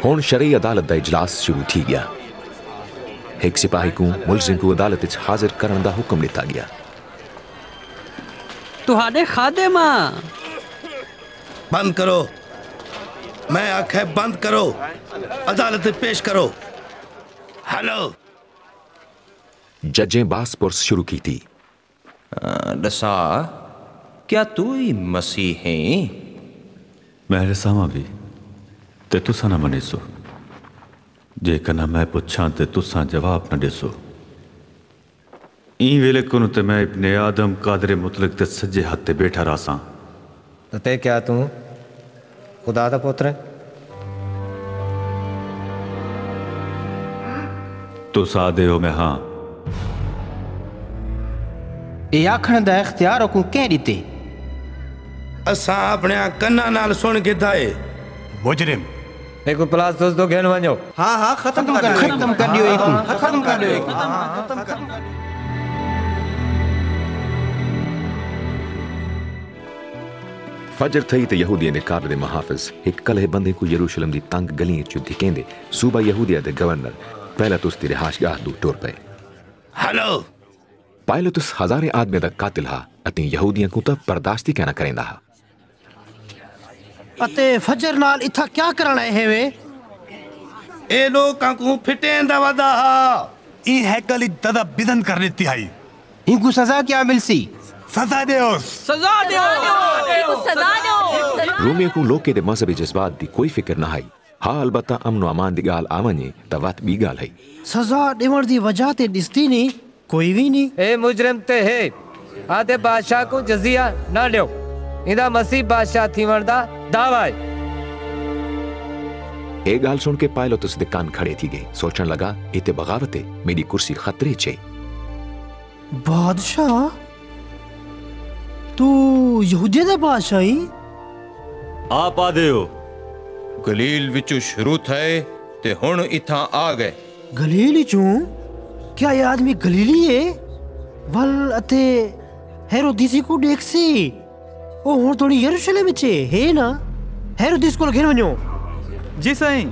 हुण शरई अदालत दा इजलास शुरू थी गया। एक सिपाही को मुलजिम को अदालत विच हाजिर करने दा हुक्म दिता गया। तुहाडे खादिमा बंद करो, मैं आखे बंद करो, अदालत पेश करो। हेलो। जजें बास पुरस शुरू की थी। दसा क्या तू ही मसीह है? मैं रसावा भी ते तुसा ना मनीसो, जेकर ना मैं पुछां ते तुसा जवाब न देसो। ई वेले को ते मैं इब्ने आदम कादरे मुतलक ते सज्जे हाथ ते बैठा रासा। ते क्या तू खुदा दा पुत्र है? तुसा दे हो मैं हाँ। ये आखण दा इख्तियार को कह दिते? असा अपने कन्ना नाल सुन के थाए। मुजरिम एक प्लास दोस्तों घेन वञो। हाँ हाँ खत्म कर दियो, खत्म कर दियो, खत्म कर दियो, खत्म कर दियो। फजर थई ते यहूदियों ने काबिल मुहाफिज एक कलह बंदे को यरूशलेम दी तंग गलियां च धिकेंदे सूबा यहूदिया दे गवर्नर पायलातुस दी रिहाशगाह दूर टुर पे। हेलो। पायलातुस हजारे आदमी दा कातिल हा अते यहूदियों को तां बर्दाश्त कहना करेंदा हा। अते फजर नाल इथा क्या करना है वे? ए लोकां को फिटेंदा वदा हा। ई हैकल ददा बिदन करने तिहाई। इनको सजा क्या मिलसी? सजा देओ, सजा दो, सजा दो। रोमियो को लोके दे मजहबी जज्बात दी कोई फिक्र ना है। हाँ अलबत्ता अमन अमान दी गाल आवने त वत बी गाल है। सजा देवण दी वजह ते दिसती नहीं कोई भी नहीं। ए मुजरिम ते है आदे बादशाह को जजिया ना दियो। इदा मसीह बादशाह थीवण दा दावा है। ए गाल सुन के पायलातुस दे कान खड़े थी गए। सोचने लगा इते बगावत है, मेरी कुर्सी खतरे चे। बादशाह तू यहूदिया दा बादशाह ही? आप आदे हो गलील विचू शुरू थे ते हुण इथा आ गए। गलील चूं? क्या ये आदमी गलीली है? वल अते हेरोदिस को देखसी ओ हुण थोड़ी यरूशलेम च है ना? हेरोदिस को घेन वञो। जी साईं।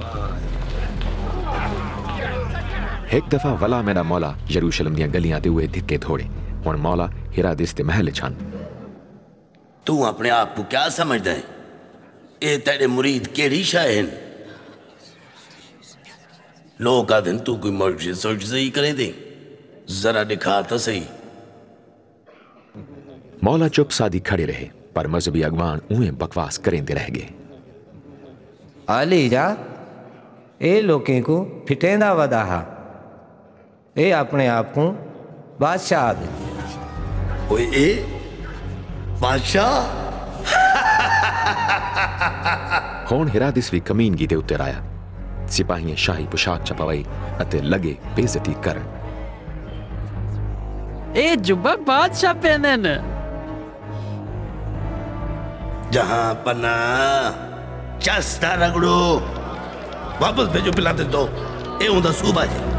एक दफा वला मेरा मौला यरूशलेम दी गलियां दे हुए धिक्के थोड़े। हुण मौला हेरोदिस दे महल छन। तू अपने आप को क्या समझदा है? ए तेरे मुरीद केड़ी शाय हैं? लोग आदन तू कोई मौजूद सोच ही करें दे, जरा दिखा तो सही। मौला चुप सादी खड़े रहे पर मजहबी अगवान उन्हें बकवास करेंदे रह गए। आली जा ए लोकें को फिटेंदा वदा हा। ए अपने आप को बादशाह दे। ओए ए बादशाह। हुण हेरोदिस भी कमीनगी दे उत्ते आया। सिपाहियां शाही पोशाक छपाई अते लगे बेइज्जती करन। ए जुब्बा बादशाह पहनन। जहां पना चस्ता रगड़ो वापस भेजो पिलाते दो। ए उंदा सूबा है।